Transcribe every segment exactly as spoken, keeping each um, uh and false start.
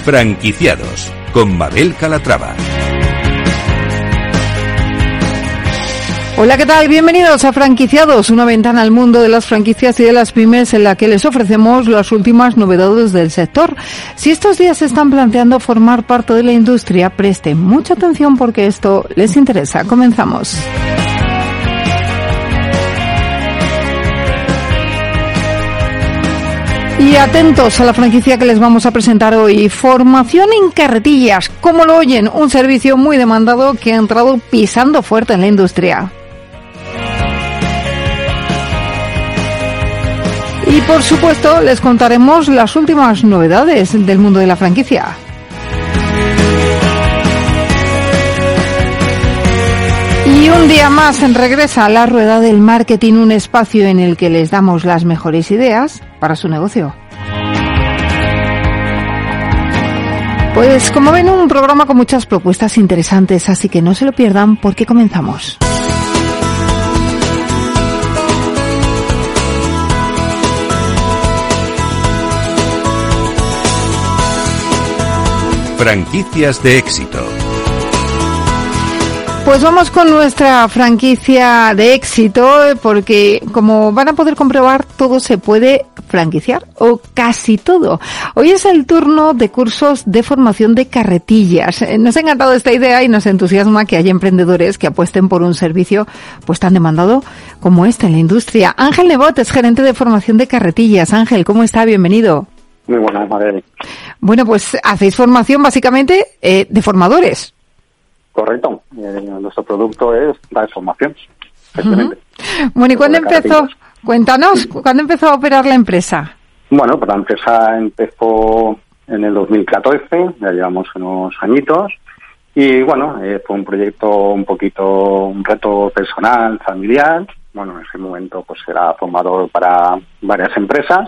Franquiciados, con Mabel Calatrava. Hola, ¿qué tal? Bienvenidos a Franquiciados, una ventana al mundo de las franquicias y de las pymes en la que les ofrecemos las últimas novedades del sector. Si estos días se están planteando formar parte de la industria, presten mucha atención porque esto les interesa. Comenzamos. Y atentos a la franquicia que les vamos a presentar hoy. Formación en carretillas. ¿Cómo lo oyen? Un servicio muy demandado que ha entrado pisando fuerte en la industria. Y por supuesto les contaremos las últimas novedades del mundo de la franquicia. Y un día más regresa a la rueda del marketing, un espacio en el que les damos las mejores ideas para su negocio. Pues como ven, un programa con muchas propuestas interesantes, así que no se lo pierdan porque comenzamos. Franquicias de éxito. Pues vamos con nuestra franquicia de éxito, porque como van a poder comprobar, todo se puede franquiciar, o casi todo. Hoy es el turno de cursos de formación de carretillas. Nos ha encantado esta idea y nos entusiasma que haya emprendedores que apuesten por un servicio pues tan demandado como este en la industria. Ángel Nebot es gerente de formación de carretillas. Ángel, ¿cómo está? Bienvenido. Muy buenas, Mabel. Bueno, pues hacéis formación básicamente eh, de formadores. Correcto. Eh, nuestro producto es dar formación. Uh-huh. Bueno, ¿y cuándo empezó? Cuéntanos, ¿cuándo empezó a operar la empresa? Bueno, pues la empresa empezó en el dos mil catorce, ya llevamos unos añitos, y bueno, eh, fue un proyecto un poquito, un reto personal, familiar. Bueno, en ese momento pues era formador para varias empresas,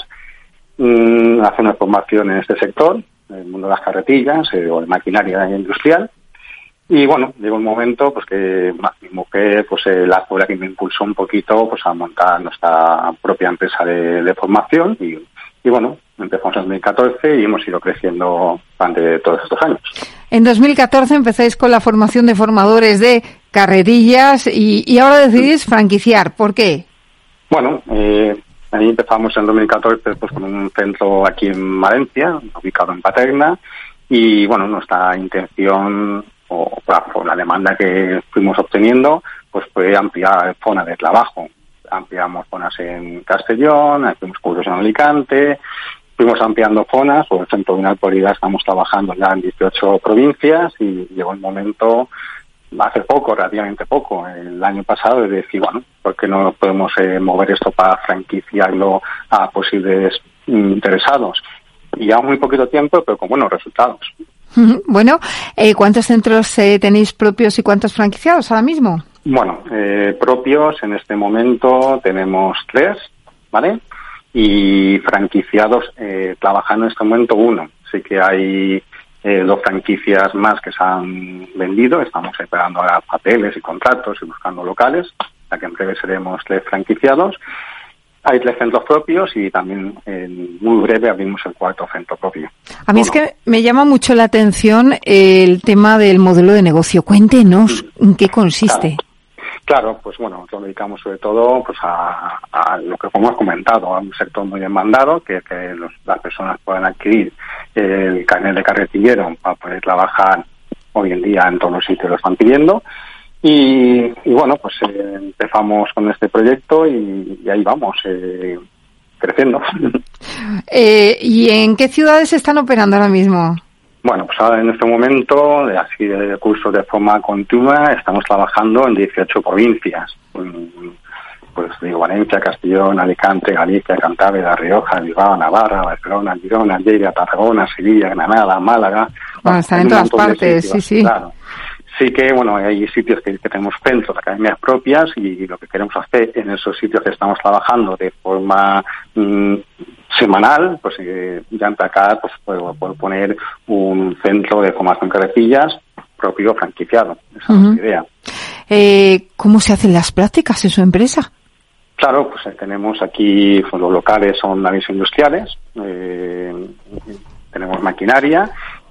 mm, hace una formación en este sector, en el mundo de las carretillas eh, o de maquinaria industrial. Y bueno, llegó un momento pues que mi mujer pues eh, la fue la que me impulsó un poquito pues a montar nuestra propia empresa de, de formación y, y bueno, empezamos en dos mil catorce y hemos ido creciendo durante todos estos años. En dos mil catorce empezáis con la formación de formadores de carretillas y, y ahora decidís franquiciar. ¿Por qué? Bueno, eh, ahí empezamos en dos mil catorce pues con un centro aquí en Valencia, ubicado en Paterna, y bueno, nuestra intención o por la demanda que fuimos obteniendo, pues fue ampliar zonas de trabajo. Ampliamos zonas en Castellón, hicimos cursos en Alicante, fuimos ampliando zonas, por ejemplo, en la actualidad estamos trabajando ya en dieciocho provincias y llegó el momento, hace poco, relativamente poco, el año pasado, de decir, bueno, ¿por qué no podemos eh, mover esto para franquiciarlo a posibles interesados? Y ya muy poquito tiempo, pero con buenos resultados. Bueno, eh, ¿cuántos centros eh, tenéis propios y cuántos franquiciados ahora mismo? Bueno, eh, propios en este momento tenemos tres, ¿vale? Y franquiciados eh, trabajando en este momento uno. Así que hay eh, dos franquicias más que se han vendido. Estamos esperando ahora papeles y contratos y buscando locales, ya que en breve seremos tres franquiciados. Hay tres centros propios y también en muy breve abrimos el cuarto centro propio. A mí es que me llama mucho la atención el tema del modelo de negocio. Cuéntenos en qué consiste. Claro, claro pues bueno, nos dedicamos sobre todo pues a, a lo que hemos comentado, a un sector muy demandado, que, que los, las personas puedan adquirir el carnet de carretillero para poder trabajar hoy en día en todos los sitios lo están pidiendo. Y, y bueno, pues eh, empezamos con este proyecto y, y ahí vamos, eh, creciendo. Eh, ¿Y en qué ciudades están operando ahora mismo? Bueno, pues ahora en este momento, de así de cursos de forma continua, estamos trabajando en dieciocho provincias. Pues digo, Valencia, Castellón, Alicante, Galicia, Cantabria, La Rioja, Bilbao, Navarra, Barcelona, Girona, Lleida, Tarragona, Sevilla, Granada, Málaga. Bueno, están en todas partes, sí, sí. Claro. Sí que, bueno, hay sitios que, que tenemos centros, academias propias, y lo que queremos hacer en esos sitios que estamos trabajando de forma mmm, semanal, pues eh, ya empacar, pues puedo, puedo poner un centro de formación carretillas propio franquiciado. Esa uh-huh. es la idea. Eh, ¿Cómo se hacen las prácticas en su empresa? Claro, pues eh, tenemos aquí, pues, los locales son naves industriales, eh, tenemos maquinaria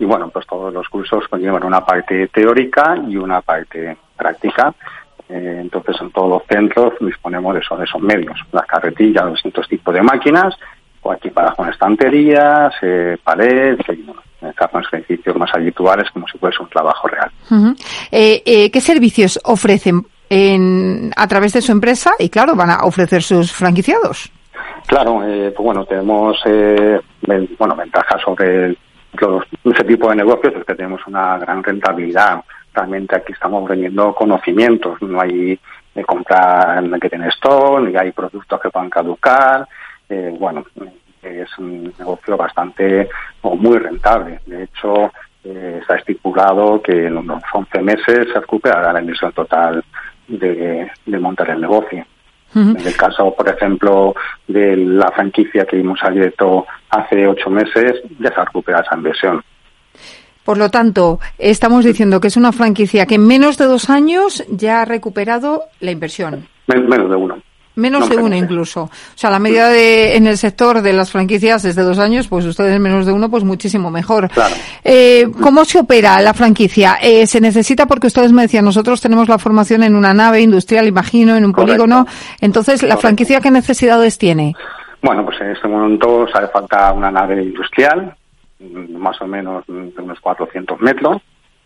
y bueno, pues todos los cursos conllevan una parte teórica y una parte práctica. Eh, entonces en todos los centros disponemos de esos, de esos medios, las carretillas, los distintos tipos de máquinas, o equipadas con estanterías, eh, palets, y bueno, con ejercicios más habituales como si fuese un trabajo real. Uh-huh. Eh, eh, ¿Qué servicios ofrecen en, a través de su empresa? Y claro, van a ofrecer sus franquiciados. Claro, eh, pues bueno, tenemos eh, bueno ventajas sobre el, los, ese tipo de negocios, es que tenemos una gran rentabilidad. Realmente aquí estamos vendiendo conocimientos, no hay de comprar que tiene stock, ni hay productos que puedan caducar. Eh, bueno, es un negocio bastante o muy rentable. De hecho, eh, está estipulado que en unos once meses se recuperará la inversión total de, de montar el negocio. Uh-huh. En el caso, por ejemplo, de la franquicia que hemos abierto hace ocho meses, ya se ha recuperado esa inversión. Por lo tanto, estamos diciendo que es una franquicia que en menos de dos años ya ha recuperado la inversión. Men- menos de uno. Menos no, de uno incluso. O sea, la medida de en el sector de las franquicias es de dos años, pues ustedes menos de uno, pues muchísimo mejor. Claro. Eh, ¿Cómo se opera la franquicia? Eh, se necesita, porque ustedes me decían, nosotros tenemos la formación en una nave industrial, imagino, en un Correcto. polígono. Entonces, ¿la Correcto. franquicia qué necesidades tiene? Bueno, pues en este momento hace falta una nave industrial, más o menos de unos cuatrocientos metros.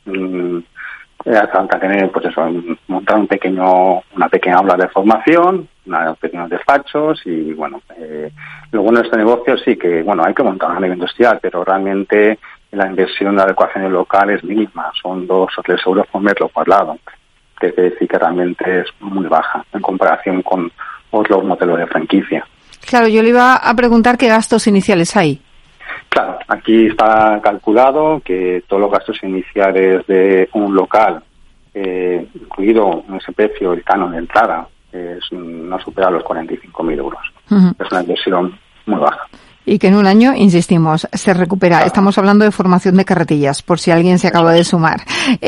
Hace falta tener, pues eso, montar un pequeño, una pequeña aula de formación, unos pequeños despachos y, bueno, eh, lo bueno de este negocio sí que, bueno, hay que montar una nave industrial, pero realmente la inversión de adecuación del local es mínima, son dos o tres euros por metro cuadrado, que quiere decir que realmente es muy baja en comparación con otros modelos de franquicia. Claro, yo le iba a preguntar qué gastos iniciales hay. Claro, aquí está calculado que todos los gastos iniciales de un local, eh, incluido en ese precio el canon de entrada, es, no supera los cuarenta y cinco mil euros. Uh-huh. Es una inversión muy baja. Y que en un año, insistimos, se recupera. Claro. Estamos hablando de formación de carretillas, por si alguien se acaba de sumar.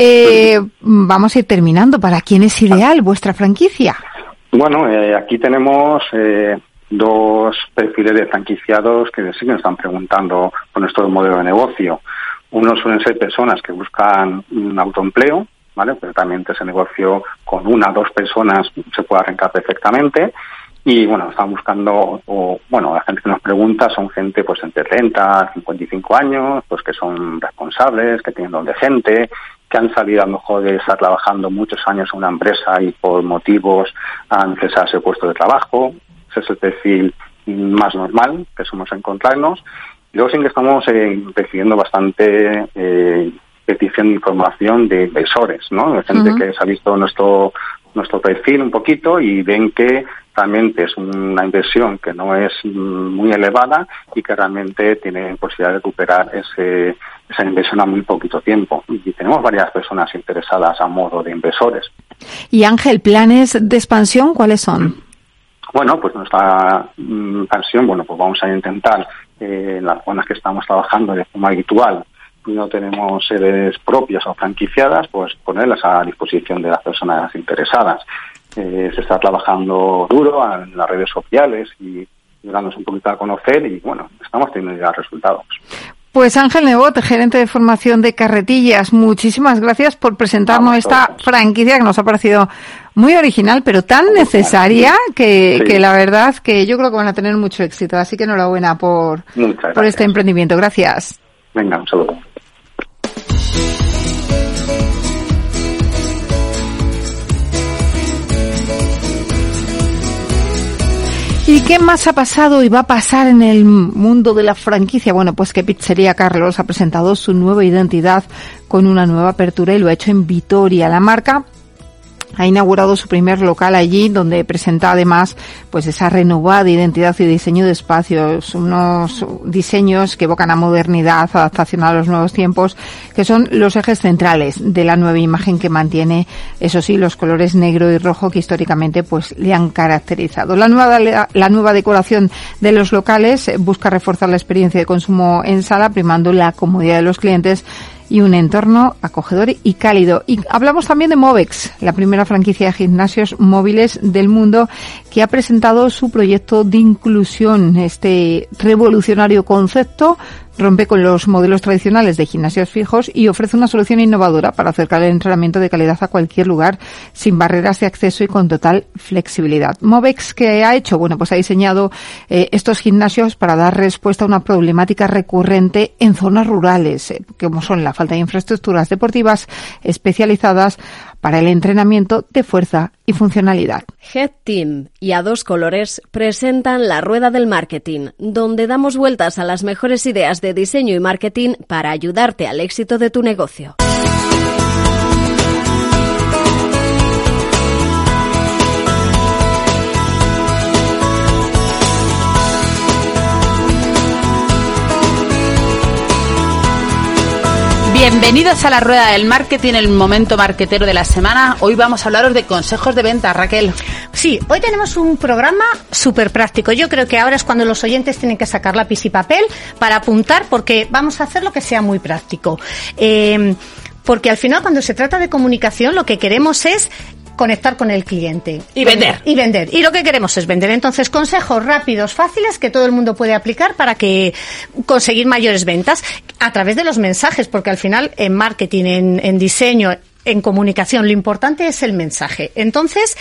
Eh, vamos a ir terminando. ¿Para quién es ideal vuestra franquicia? Bueno, eh, aquí tenemos eh, dos perfiles de franquiciados que sí que nos están preguntando por nuestro modelo de negocio. Uno suelen ser personas que buscan un autoempleo, ¿vale? Pero también ese negocio con una o dos personas se puede arrancar perfectamente. Y bueno, están buscando, o bueno, la gente que nos pregunta son gente pues entre treinta, cincuenta y cinco años, pues que son responsables, que tienen don de gente, que han salido a lo mejor de estar trabajando muchos años en una empresa y por motivos han cesado ese puesto de trabajo. Ese es el perfil más normal que somos encontrarnos. Y luego sí que estamos eh, recibiendo bastante eh, petición de información de inversores, ¿no? De gente uh-huh. que se ha visto nuestro nuestro perfil un poquito y ven que realmente es una inversión que no es muy elevada y que realmente tiene posibilidad de recuperar ese, esa inversión a muy poquito tiempo. Y tenemos varias personas interesadas a modo de inversores. Y Ángel, ¿planes de expansión cuáles son? Bueno, pues nuestra expansión, bueno, pues vamos a intentar eh, en las zonas que estamos trabajando de forma habitual, no tenemos sedes propias o franquiciadas, pues ponerlas a disposición de las personas interesadas. Eh, se está trabajando duro en las redes sociales y dándonos un poquito a conocer y, bueno, estamos teniendo ya resultados. Pues Ángel Nebot, gerente de formación de Carretillas, muchísimas gracias por presentarnos esta franquicia que nos ha parecido muy original, pero tan necesaria que, sí. que la verdad que yo creo que van a tener mucho éxito. Así que enhorabuena por, por este emprendimiento. Gracias. Venga, un saludo. ¿Y qué más ha pasado y va a pasar en el mundo de la franquicia? Bueno, pues que Pizzería Carlos ha presentado su nueva identidad con una nueva apertura y lo ha hecho en Vitoria. La marca ha inaugurado su primer local allí, donde presenta además pues esa renovada identidad y diseño de espacios, unos diseños que evocan a modernidad, adaptación a los nuevos tiempos, que son los ejes centrales de la nueva imagen que mantiene, eso sí, los colores negro y rojo que históricamente pues le han caracterizado. La nueva la nueva decoración de los locales busca reforzar la experiencia de consumo en sala, primando la comodidad de los clientes y un entorno acogedor y cálido. Y hablamos también de Movex, la primera franquicia de gimnasios móviles del mundo, que ha presentado su proyecto de inclusión, este revolucionario concepto rompe con los modelos tradicionales de gimnasios fijos y ofrece una solución innovadora para acercar el entrenamiento de calidad a cualquier lugar, sin barreras de acceso y con total flexibilidad. Movex, ¿qué ha hecho? Bueno, pues ha diseñado eh, estos gimnasios para dar respuesta a una problemática recurrente en zonas rurales, eh, como son la falta de infraestructuras deportivas especializadas para el entrenamiento de fuerza y funcionalidad. Head Team y A Dos Colores presentan La Rueda del Marketing, donde damos vueltas a las mejores ideas de diseño y marketing para ayudarte al éxito de tu negocio. Bienvenidos a la Rueda del Marketing, el momento marketero de la semana. Hoy vamos a hablaros de consejos de venta, Raquel. Sí, hoy tenemos un programa súper práctico. Yo creo que ahora es cuando los oyentes tienen que sacar lápiz y papel para apuntar, porque vamos a hacer lo que sea muy práctico. Eh, porque al final, cuando se trata de comunicación, lo que queremos es conectar con el cliente. Y vender. Y vender. Y lo que queremos es vender. Entonces, consejos rápidos, fáciles, que todo el mundo puede aplicar para que conseguir mayores ventas a través de los mensajes, porque al final en marketing, en, en diseño, en comunicación, lo importante es el mensaje. Entonces,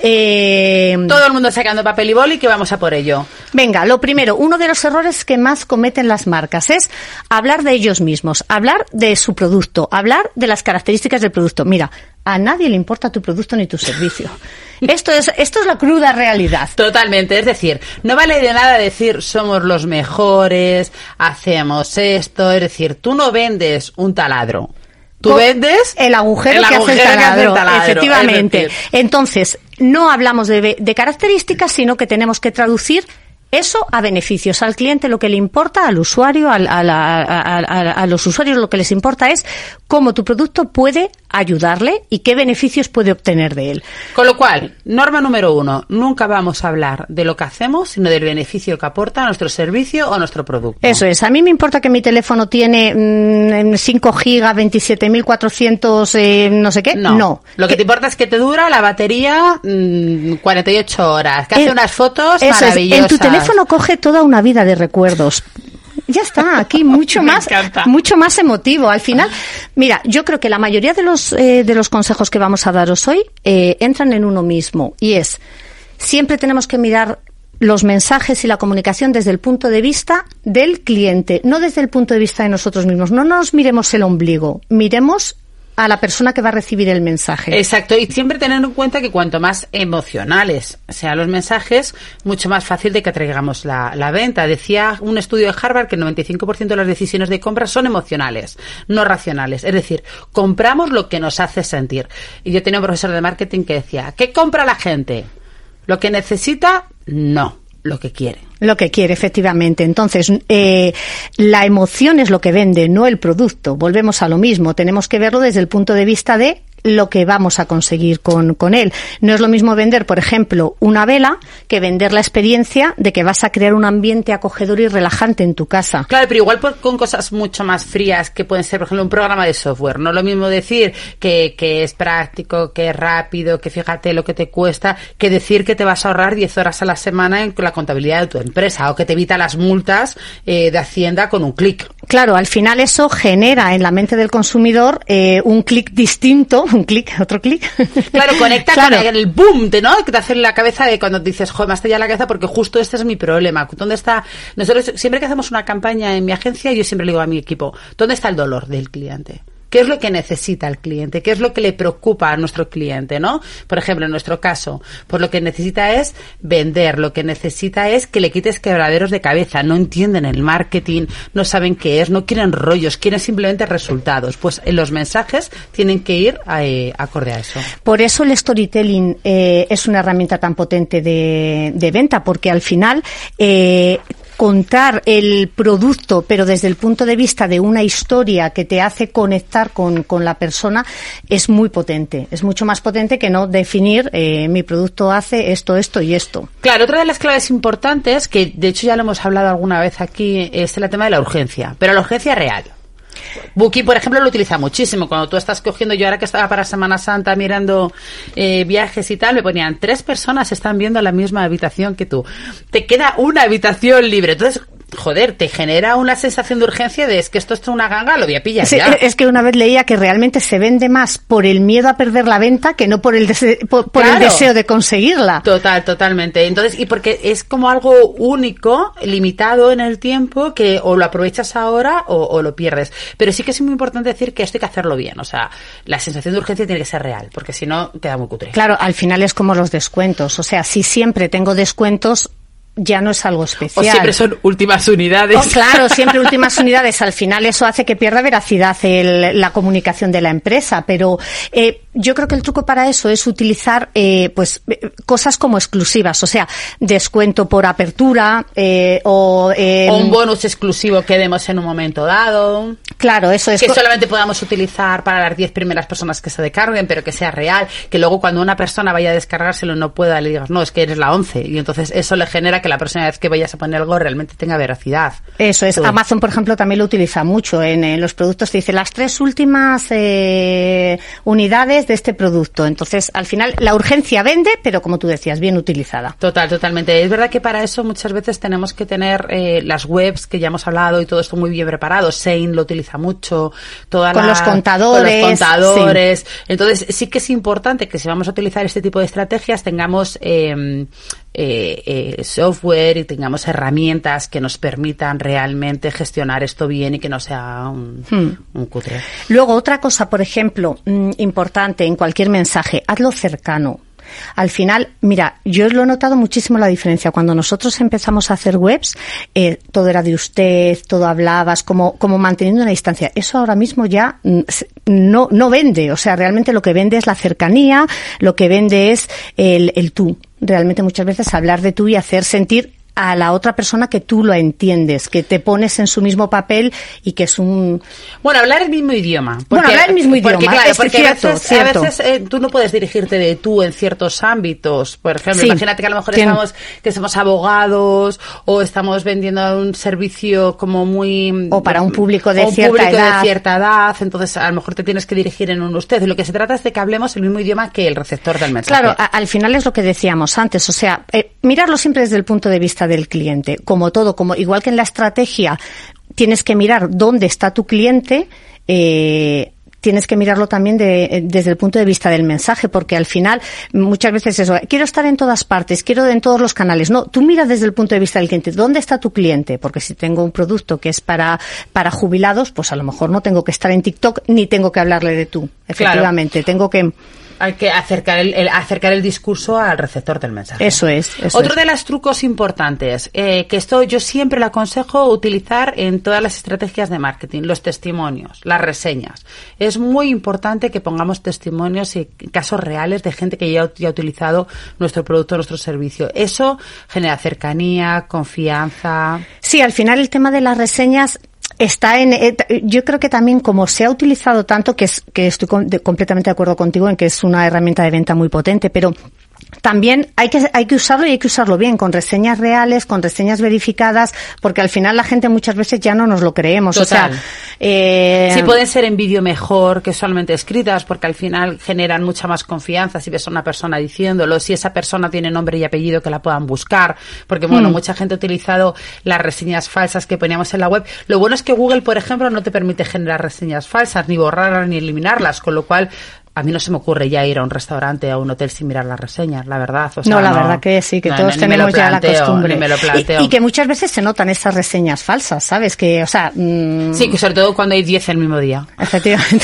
eh, todo el mundo sacando papel y boli, que vamos a por ello. Venga, lo primero, uno de los errores que más cometen las marcas es hablar de ellos mismos, hablar de su producto, hablar de las características del producto. Mira, a nadie le importa tu producto ni tu servicio. Esto es, esto es la cruda realidad. Totalmente, es decir, no vale de nada decir somos los mejores, hacemos esto, es decir, tú no vendes un taladro. Tú vendes el agujero, el que, agujero hace el taladro, que hace el taladro, efectivamente. Entonces, no hablamos de, de características, sino que tenemos que traducir eso a beneficios. Al cliente lo que le importa, al usuario, al, a, la, a, a, a los usuarios lo que les importa es cómo tu producto puede ayudarle y qué beneficios puede obtener de él. Con lo cual, norma número uno, nunca vamos a hablar de lo que hacemos, sino del beneficio que aporta nuestro servicio o nuestro producto. Eso es. A mí me importa que mi teléfono tiene mmm, cinco gigas, veintisiete mil cuatrocientos, eh, no sé qué. No. no. Lo que te importa es que te dura la batería mmm, cuarenta y ocho horas, que hace eh, unas fotos eso maravillosas. Es. En tu teléfono coge toda una vida de recuerdos. Ya está, aquí mucho más, encanta. mucho más emotivo. Al final, mira, yo creo que la mayoría de los eh, de los consejos que vamos a daros hoy eh, entran en uno mismo, y es, siempre tenemos que mirar los mensajes y la comunicación desde el punto de vista del cliente, no desde el punto de vista de nosotros mismos. No nos miremos el ombligo, miremos a la persona que va a recibir el mensaje. Exacto, y siempre tener en cuenta que cuanto más emocionales sean los mensajes, mucho más fácil de que atraigamos la, la venta. Decía un estudio de Harvard que el noventa y cinco por ciento de las decisiones de compra son emocionales, no racionales. Es decir, compramos lo que nos hace sentir. Y yo tenía un profesor de marketing que decía, ¿qué compra la gente? ¿Lo que necesita? No, lo que quiere. Lo que quiere, efectivamente. Entonces, eh, la emoción es lo que vende, no el producto. Volvemos a lo mismo. Tenemos que verlo desde el punto de vista de lo que vamos a conseguir con, con él. No es lo mismo vender, por ejemplo, una vela, que vender la experiencia de que vas a crear un ambiente acogedor y relajante en tu casa. Claro, pero igual por, con cosas mucho más frías, que pueden ser, por ejemplo, un programa de software. No es lo mismo decir que, que es práctico, que es rápido, que fíjate lo que te cuesta, que decir que te vas a ahorrar diez horas a la semana en la contabilidad de tu empresa, o que te evita las multas eh, de Hacienda con un clic. Claro, al final eso genera en la mente del consumidor eh, un clic distinto, un clic, otro clic. Claro, conecta claro. con el, el boom, ¿no? Que te hace en la cabeza de cuando dices, joder, me has tallado la cabeza porque justo este es mi problema. ¿Dónde está? Nosotros, siempre que hacemos una campaña en mi agencia, yo siempre le digo a mi equipo, ¿dónde está el dolor del cliente? ¿Qué es lo que necesita el cliente? ¿Qué es lo que le preocupa a nuestro cliente, no? Por ejemplo, en nuestro caso, pues lo que necesita es vender, lo que necesita es que le quites quebraderos de cabeza, no entienden el marketing, no saben qué es, no quieren rollos, quieren simplemente resultados. Pues en los mensajes tienen que ir eh, acorde a eso. Por eso el storytelling eh, es una herramienta tan potente de, de venta, porque al final eh, contar el producto, pero desde el punto de vista de una historia que te hace conectar con, con la persona, es muy potente. Es mucho más potente que no definir eh, mi producto hace esto, esto y esto. Claro, otra de las claves importantes, que de hecho ya lo hemos hablado alguna vez aquí, es el tema de la urgencia, pero la urgencia real. Booking, por ejemplo, lo utiliza muchísimo. Cuando tú estás cogiendo, yo ahora que estaba para Semana Santa mirando eh, viajes y tal, me ponían tres personas están viendo la misma habitación que tú. Te queda una habitación libre. Entonces, joder, te genera una sensación de urgencia de es que esto es una ganga, lo voy a pillar sí, ya. Es que una vez leía que realmente se vende más por el miedo a perder la venta que no por el, dese- por, por Claro. el deseo de conseguirla. Total, totalmente. Entonces, y porque es como algo único, limitado en el tiempo, que o lo aprovechas ahora o, o lo pierdes. Pero sí que es muy importante decir que esto hay que hacerlo bien. O sea, la sensación de urgencia tiene que ser real, porque si no, queda muy cutre. Claro, al final es como los descuentos. O sea, si siempre tengo descuentos, ya no es algo especial. O siempre son últimas unidades. Oh, claro, siempre últimas unidades. Al final eso hace que pierda veracidad el, la comunicación de la empresa. Pero eh, yo creo que el truco para eso es utilizar eh, pues eh, cosas como exclusivas. O sea, descuento por apertura eh, o... Eh, O un bonus exclusivo que demos en un momento dado. Claro, eso es... Que co- solamente podamos utilizar para las diez primeras personas que se descarguen, pero que sea real. Que luego cuando una persona vaya a descargárselo no pueda, le digas, no, es que eres la once. Y entonces eso le genera que la próxima vez que vayas a poner algo realmente tenga veracidad. Eso es. Todo. Amazon, por ejemplo, también lo utiliza mucho. En, en los productos te dice las tres últimas eh, unidades de este producto. Entonces, al final, la urgencia vende, pero como tú decías, bien utilizada. Total, totalmente. Es verdad que para eso muchas veces tenemos que tener eh, las webs que ya hemos hablado y todo esto muy bien preparado. Shane lo utiliza mucho. Toda Con la- los contadores, Con los contadores. Entonces, sí que es importante que si vamos a utilizar este tipo de estrategias tengamos eh, eh, eh, software y tengamos herramientas que nos permitan realmente gestionar esto bien y que no sea un, Hmm. un cutre. Luego, otra cosa, por ejemplo, mmm, importante en cualquier mensaje, hazlo cercano. Al final, mira, yo lo he notado muchísimo la diferencia. Cuando nosotros empezamos a hacer webs, eh, todo era de usted, todo hablabas, como, como manteniendo una distancia. Eso ahora mismo ya mm, se- no, no vende. O sea, realmente lo que vende es la cercanía, lo que vende es el, el tú. Realmente muchas veces hablar de tú y hacer sentir a la otra persona que tú lo entiendes, que te pones en su mismo papel y que es un... Bueno, hablar el mismo idioma. Bueno, hablar el mismo porque, idioma, Claro, es porque cierto, a veces, cierto. A veces eh, tú no puedes dirigirte de tú en ciertos ámbitos. Por ejemplo, Sí. imagínate que a lo mejor Tien- estamos, que somos abogados o estamos vendiendo un servicio como muy... O para un público de o un cierta público edad. de cierta edad. Entonces, a lo mejor te tienes que dirigir en un usted. Lo que se trata es de que hablemos el mismo idioma que el receptor del mensaje. Claro, a- al final es lo que decíamos antes, o sea, eh, mirarlo siempre desde el punto de vista del cliente, como todo, como igual que en la estrategia tienes que mirar dónde está tu cliente, eh, tienes que mirarlo también de, eh, desde el punto de vista del mensaje, porque al final muchas veces eso, quiero estar en todas partes, quiero en todos los canales. No, tú miras desde el punto de vista del cliente, ¿dónde está tu cliente? Porque si tengo un producto que es para, para jubilados, pues a lo mejor no tengo que estar en TikTok ni tengo que hablarle de tú. Efectivamente, tengo que... Hay que acercar el, el- acercar el discurso al receptor del mensaje. Eso es. Eso Otro es. de los trucos importantes, eh, que esto yo siempre lo aconsejo utilizar en todas las estrategias de marketing, los testimonios, las reseñas. Es muy importante que pongamos testimonios y casos reales de gente que ya, ha- ya ha utilizado nuestro producto, nuestro servicio. Eso genera cercanía, confianza. Sí, al final el tema de las reseñas está en, eh, yo creo que también como se ha utilizado tanto, que es, que estoy con- de- completamente de acuerdo contigo en que es una herramienta de venta muy potente, pero también hay que, hay que usarlo y hay que usarlo bien, con reseñas reales, con reseñas verificadas, porque al final la gente muchas veces ya no nos lo creemos. Total. O sea, eh, Si pueden ser en vídeo mejor que solamente escritas, porque al final generan mucha más confianza si ves a una persona diciéndolo, si esa persona tiene nombre y apellido que la puedan buscar, porque bueno, Mm. mucha gente ha utilizado las reseñas falsas que poníamos en la web. Lo bueno es que Google, por ejemplo, no te permite generar reseñas falsas, ni borrarlas, ni eliminarlas, con lo cual a mí no se me ocurre ya ir a un restaurante o a un hotel sin mirar las reseñas, la verdad. O sea, no, la verdad que sí, que no, todos ni me lo tenemos ya la planteo, costumbre. ni me lo planteo. Y, y que muchas veces se notan esas reseñas falsas, ¿sabes? Que, o sea, mm, Sí, que sobre todo cuando hay diez el mismo día. efectivamente.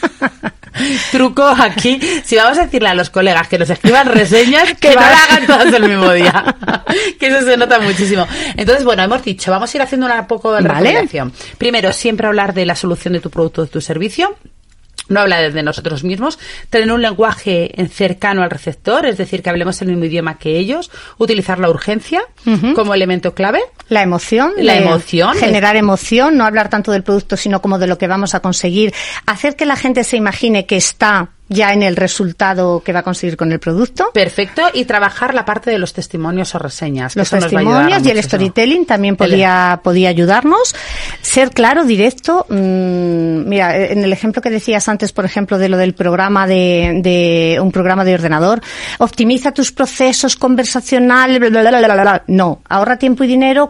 Truco aquí, si vamos a decirle a los colegas que nos escriban reseñas, que Que no va- la hagan todas el mismo día. Que eso se nota muchísimo. Entonces, bueno, hemos dicho, vamos a ir haciendo una poco de Vale. recomendación. Primero, siempre hablar de la solución de tu producto o de tu servicio. No hablar de nosotros mismos, tener un lenguaje cercano al receptor, es decir, que hablemos el mismo idioma que ellos, utilizar la urgencia Ujú. como elemento clave. La emoción. La de emoción. Generar emoción, no hablar tanto del producto, sino como de lo que vamos a conseguir. Hacer que la gente se imagine que está ya en el resultado que va a conseguir con el producto. Perfecto, y trabajar la parte de los testimonios o reseñas. que Los eso nos va a ayudar testimonios y el muchísimo. storytelling también podía, podía ayudarnos. Ser claro, directo. Mmm, mira, en el ejemplo que decías antes, por ejemplo, de lo del programa de, de un programa de ordenador, optimiza tus procesos conversacionales, bla, bla, bla, bla, bla, bla. No, ahorra tiempo y dinero con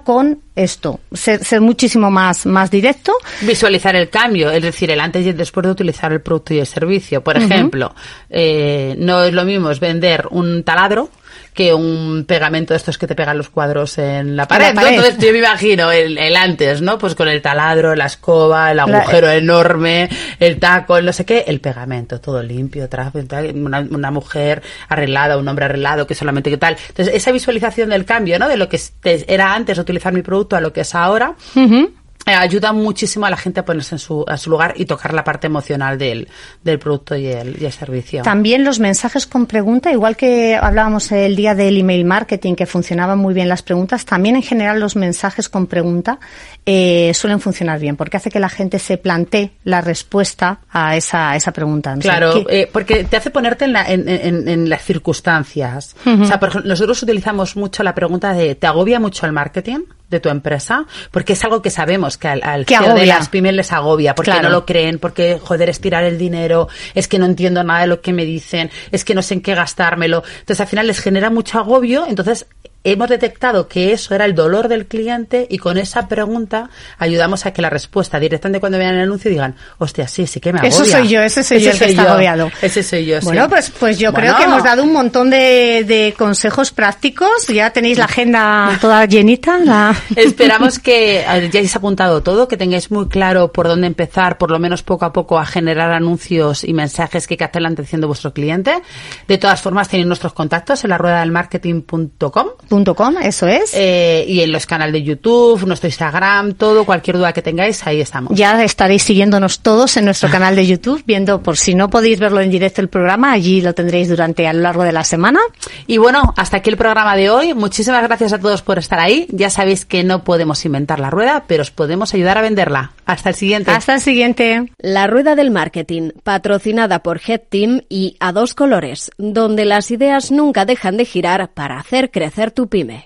esto, ser, ser muchísimo más, más directo. Visualizar el cambio, es decir, el antes y el después de utilizar el producto y el servicio. Por ejemplo, uh-huh. eh, no es lo mismo es vender un taladro que un pegamento de estos que te pegan los cuadros en la pared, la pared. ¿no? Entonces yo me imagino el, el antes, ¿no? Pues con el taladro, la escoba, el agujero la... enorme, el taco, el no sé qué, el pegamento, todo limpio, trapo, una, una mujer arreglada, un hombre arreglado, que solamente que tal. Entonces esa visualización del cambio, ¿no? De lo que era antes utilizar mi producto a lo que es ahora. Uh-huh. Ayuda muchísimo a la gente a ponerse en su, a su lugar y tocar la parte emocional del, del producto y el, y el servicio. También los mensajes con pregunta, igual que hablábamos el día del email marketing, que funcionaban muy bien las preguntas, también en general los mensajes con pregunta eh, suelen funcionar bien, porque hace que la gente se plantee la respuesta a esa, a esa pregunta. No claro, sé, eh, porque te hace ponerte en, la, en, en, en las circunstancias. Uh-huh. O sea, por ejemplo, nosotros utilizamos mucho la pregunta de ¿te agobia mucho el marketing de tu empresa? Porque es algo que sabemos que al, al C E O de las pymes les agobia, porque claro. no lo creen, porque joder, es tirar el dinero, es que no entiendo nada de lo que me dicen, es que no sé en qué gastármelo. Entonces al final les genera mucho agobio, entonces hemos detectado que eso era el dolor del cliente y con esa pregunta ayudamos a que la respuesta directamente cuando vean el anuncio digan, hostia, sí, sí que me agobia. Eso soy yo, ese soy ese yo el que está yo. agobiado. Ese soy yo, Bueno, sí. pues pues yo bueno. creo que hemos dado un montón de, de consejos prácticos. Ya tenéis la agenda toda llenita. La... Esperamos que ya hayáis apuntado todo, que tengáis muy claro por dónde empezar, por lo menos poco a poco, a generar anuncios y mensajes que capten la atención de vuestro cliente. De todas formas, tenéis nuestros contactos en la rueda del marketing punto com. .com, eso es. Eh, y en los canales de YouTube, nuestro Instagram, todo, cualquier duda que tengáis, ahí estamos. Ya estaréis siguiéndonos todos en nuestro canal de YouTube, viendo, por si no podéis verlo en directo el programa, allí lo tendréis durante a lo largo de la semana. Y bueno, hasta aquí el programa de hoy. Muchísimas gracias a todos por estar ahí. Ya sabéis que no podemos inventar la rueda, pero os podemos ayudar a venderla. Hasta el siguiente. Hasta el siguiente. La Rueda del Marketing, patrocinada por Head Team y A Dos Colores, donde las ideas nunca dejan de girar para hacer crecer tu pyme.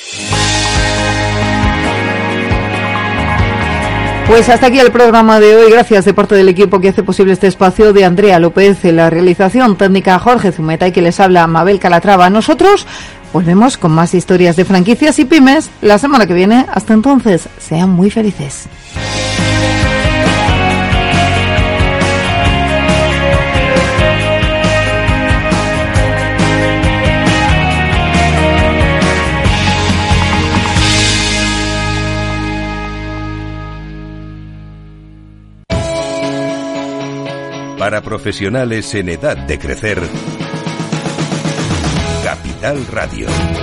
Pues hasta aquí el programa de hoy. Gracias de parte del equipo que hace posible este espacio, de Andrea López en la realización técnica, Jorge Zumeta y que les habla Mabel Calatrava. Nosotros volvemos con más historias de franquicias y pymes la semana que viene. Hasta entonces, sean muy felices. Para profesionales en edad de crecer, Capital Radio.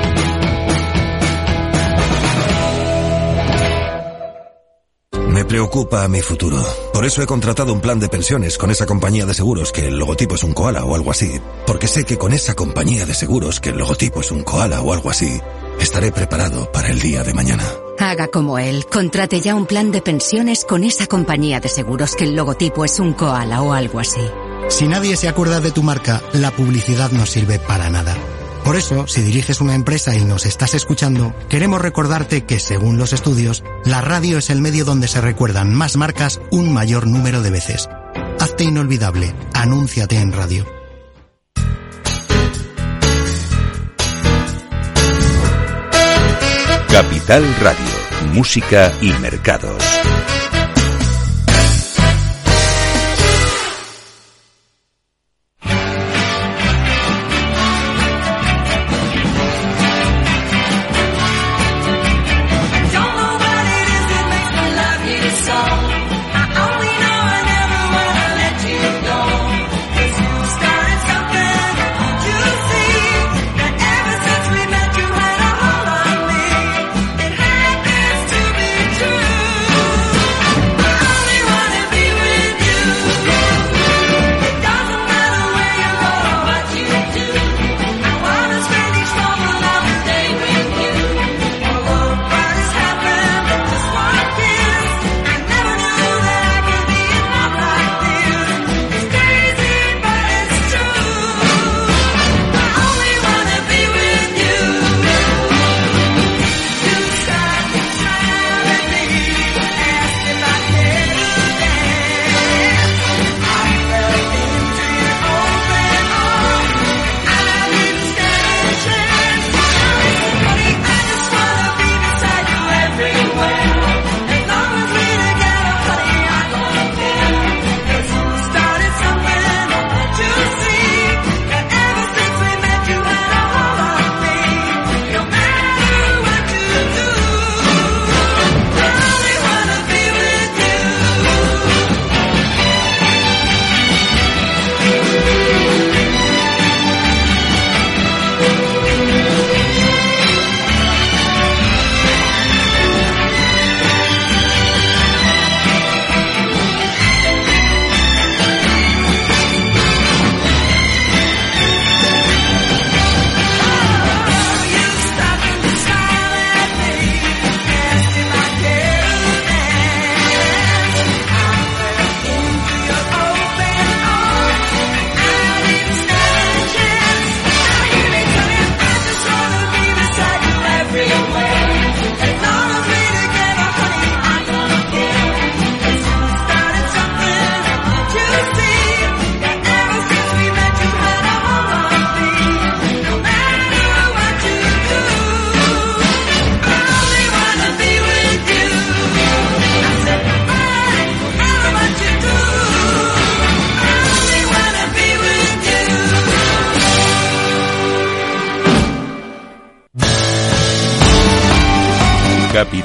Me preocupa mi futuro. Por eso he contratado un plan de pensiones con esa compañía de seguros que el logotipo es un koala o algo así. Porque sé que con esa compañía de seguros que el logotipo es un koala o algo así, estaré preparado para el día de mañana. Haga como él. Contrate ya un plan de pensiones con esa compañía de seguros que el logotipo es un koala o algo así. Si nadie se acuerda de tu marca, la publicidad no sirve para nada. Por eso, si diriges una empresa y nos estás escuchando, queremos recordarte que, según los estudios, la radio es el medio donde se recuerdan más marcas un mayor número de veces. Hazte inolvidable. Anúnciate en radio. Capital Radio, música y mercados.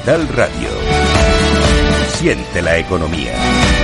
Capital Radio. Siente la economía.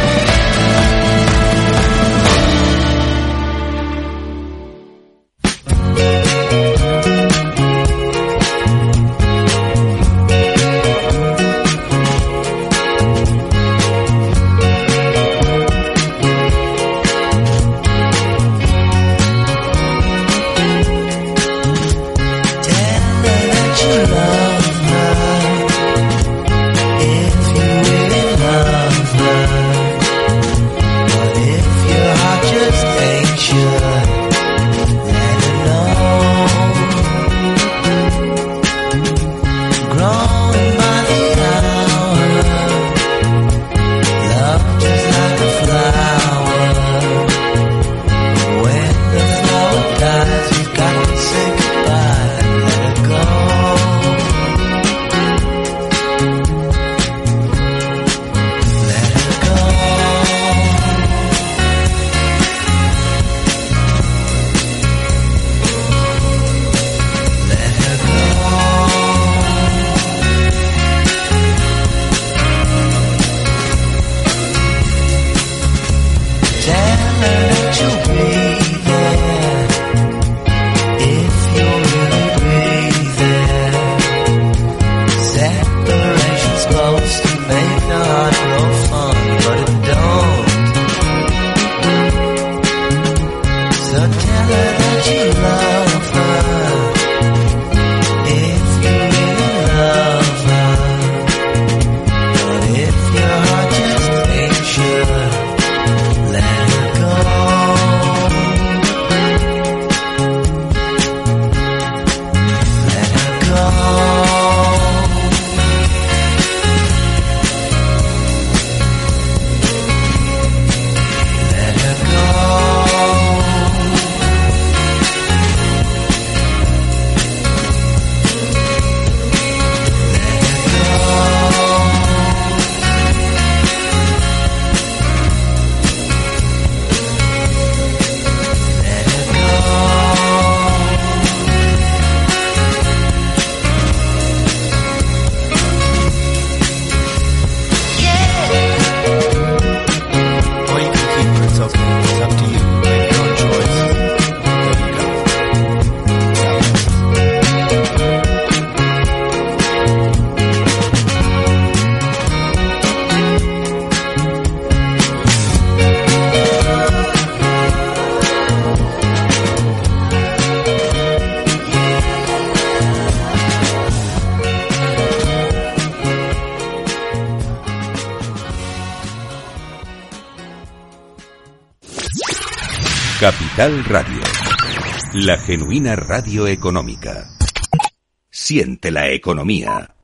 Capital Radio, la genuina radio económica. Siente la economía.